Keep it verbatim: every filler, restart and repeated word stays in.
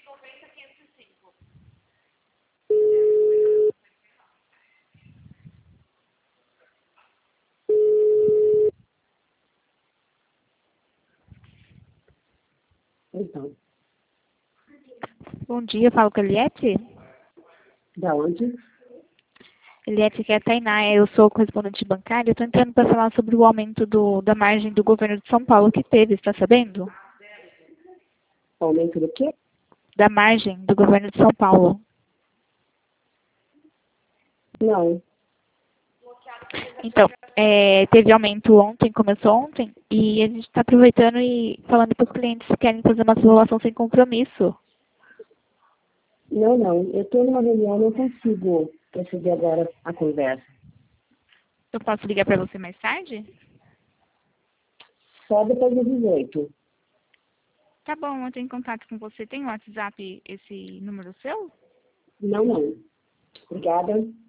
Então, Bom dia, eu falo com a Eliette. da onde? Eliette, que é a Tainá, eu sou correspondente bancária. Eu estou entrando para falar sobre o aumento do, da margem do governo de São Paulo que teve, está sabendo? Aumento do quê? Da margem do governo de São Paulo. Não. Então, é, teve aumento ontem, começou ontem, e a gente está aproveitando e falando para os clientes que querem fazer uma simulação sem compromisso. Não, não. Eu estou numa reunião, não consigo proceder agora a conversa. Eu posso ligar para você mais tarde? Só depois das dezoito. Tá bom, eu tenho contato com você. Tem um WhatsApp, esse número seu? Não, não. Obrigada.